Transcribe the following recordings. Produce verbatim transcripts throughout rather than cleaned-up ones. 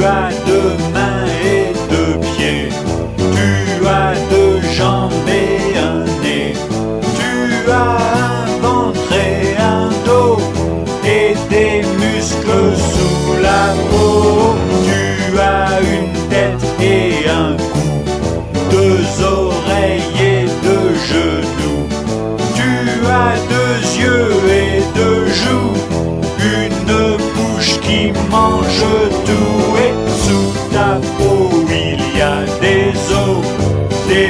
as deux mains et deux pieds, tu as deux jambes et un nez, tu as un ventre et un dos et des muscles sous la peau. Tu as une tête et un cou, deux oreilles et deux genoux, tu as deux yeux et deux joues, une bouche qui mange tout, et sous ta peau il y a des os, des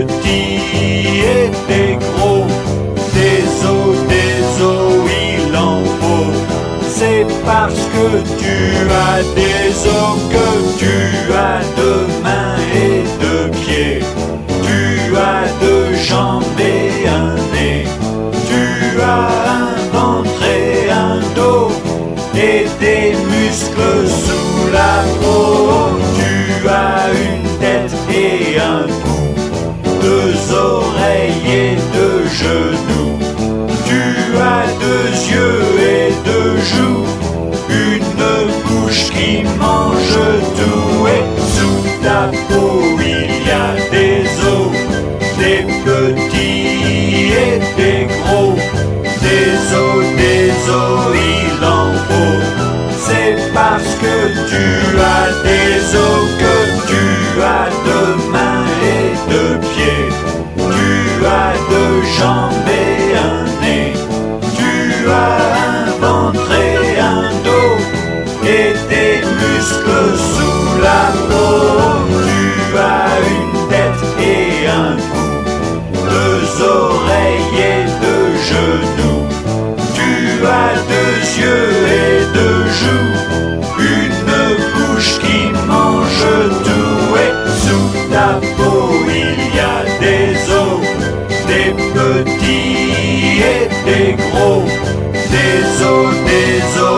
petits et des gros, des os, des os, il en faut. C'est parce que tu as des os que tu as deux mains et deux pieds, tu as deux jambes et un nez, tu as un ventre et un dos et des muscles sous la peau. Tu as une tête et un cou, deux oreilles et deux genoux, tu as deux yeux et deux joues, une bouche qui mange tout, et sous ta peau il y a des os, des petits et des gros, des os, des os, il en faut. C'est parce que tu as des os que tu as deux mains et deux pieds, tu as deux jambes et un nez, tu as un ventre et un dos et des muscles sous la peau. Tu as une tête et un cou, deux oreilles et deux genoux, tu as deux yeux et deux joues, une bouche qui mange tout, et sous ta peau il y a des os, des petits et des gros, des os, des os.